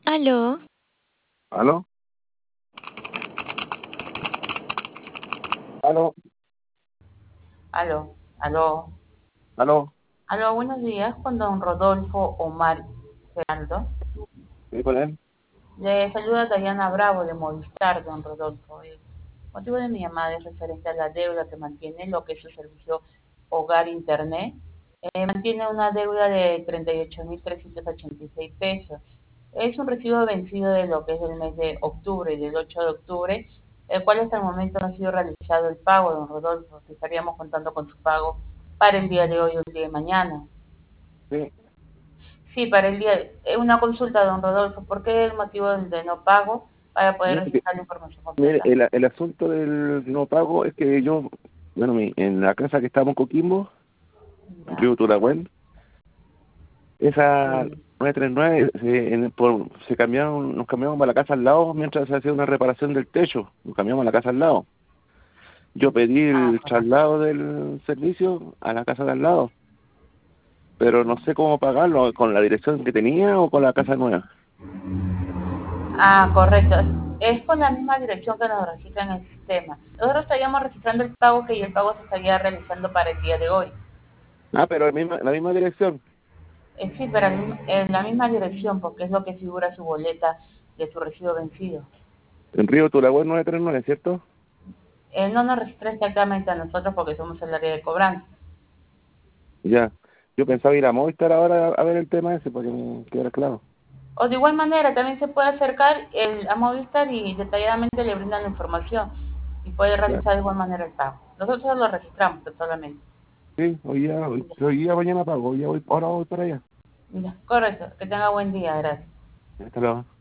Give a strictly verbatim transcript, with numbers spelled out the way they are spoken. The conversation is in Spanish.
Aló, ¿Aló? ¿Aló? Aló, aló, ¿Aló? aló, buenos días, con don Rodolfo Omar Geraldo. ¿Sí con él? Le saluda Dayana Bravo de Movistar, don Rodolfo. El motivo de mi llamada es referente a la deuda que mantiene lo que es su servicio Hogar Internet. Eh, mantiene una deuda de treinta y ocho mil trescientos ochenta y seis pesos. Es un recibo vencido de lo que es del mes de octubre, del ocho de octubre, el cual hasta el momento no ha sido realizado el pago, don Rodolfo. Estaríamos contando con su pago para el día de hoy o el día de mañana. Sí. Sí, para el día, eh, una consulta, don Rodolfo, ¿por qué el motivo de no pago para poder Mire, que- registrar la información mire, completa? el, el asunto del no pago es que yo, bueno, mi- en la casa que estamos en Coquimbo, en Ya, Río Turagüen, esa sí. nueve tres nueve, se, en- por, se cambiaron, nos cambiamos a la casa al lado mientras se hacía una reparación del techo, nos cambiamos a la casa al lado. Yo pedí Ah, el correcto. traslado del servicio a la casa de al lado, pero no sé cómo pagarlo, con la dirección que tenía o con la casa nueva. Ah, correcto. Es con la misma dirección que nos registran en el sistema. Nosotros estaríamos registrando el pago que y el pago se estaría realizando para el día de hoy. Ah, pero la misma, la misma dirección, Eh, sí, pero en en la misma dirección, porque es lo que figura su boleta de su recibo vencido. en Río Turagüen nueve tres nueve, ¿cierto? Eh, no nos registra exactamente a nosotros porque somos el área de cobranza. Ya, yo pensaba ir a Movistar ahora a, a ver el tema ese para que me quedara claro. O de igual manera, también se puede acercar el, a Movistar y detalladamente le brindan la información y puede Ya, realizar de igual manera el pago. Nosotros lo registramos solamente. sí, hoy día, hoy, hoy día mañana pago, hoy día voy, ahora voy para allá. Ya, correcto. Que tenga buen día. Gracias. Hasta luego.